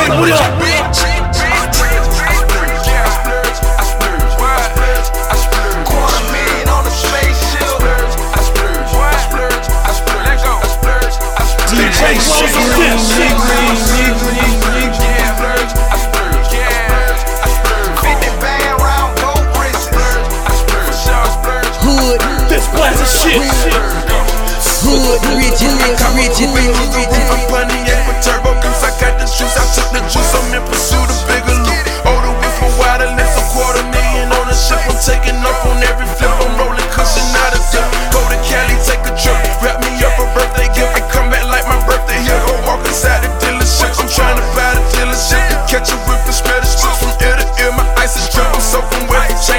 What up? DJ Hood, this blast of shit. Hood, rich. I'm Pontiac with turbo goose. I got the juice, I took the juice. I'm in pursuit of bigger loot. Older whip for wild and less a $250,000 on the ship. I'm taking off on every flip. I'm